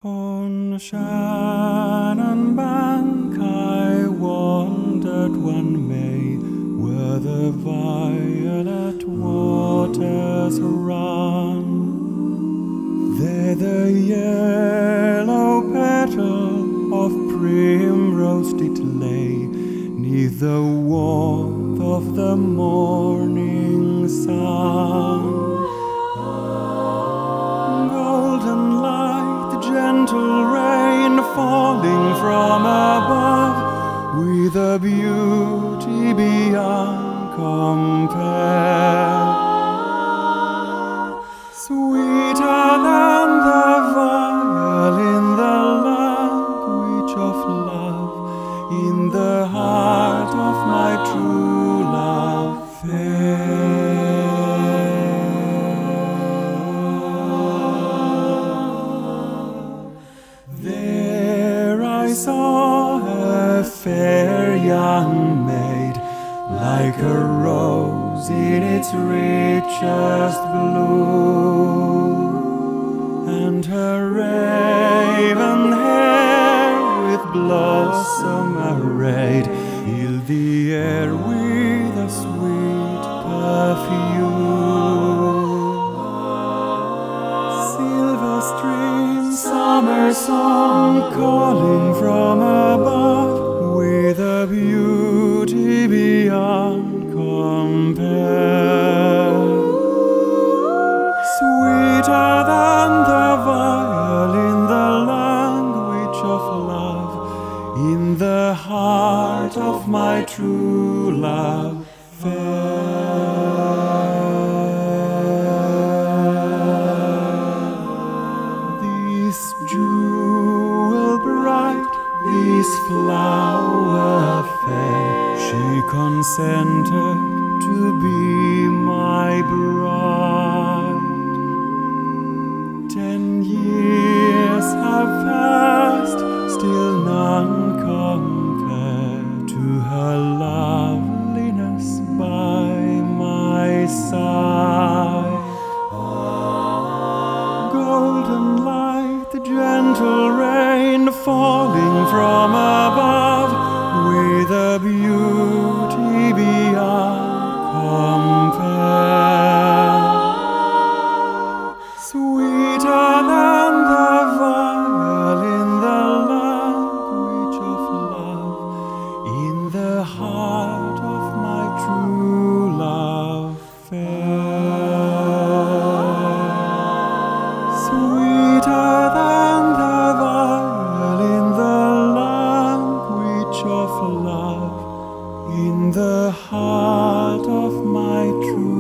On Shannon bank I wandered one May, where the violet waters run. There the yellow petal of primrose did lay, 'neath the warmth of the morning sun. Golden light, the gentle rain falling from above, with a beauty beyond compare. Sweeter than the violin, the language of love, in the heart of my true love fair. There I saw a fair young maid, like a rose in its richest bloom, and her raven hair with blossom arrayed filled the air with a sweet perfume. Silver streams, summer song calling from above, with a beauty beyond compare. Sweeter than the violin, the language of love, in the heart of my true love fair. This jewel bright, this flower fair, she consented to be my bride. 10 years have passed, still none compare to her loveliness by my side. Golden light, the gentle rain falling from above, with a beauty beyond compare. Sweeter than the violin, the language of love, in the heart of my true love fair. Sweeter than the violin, the language of love, in the heart of my true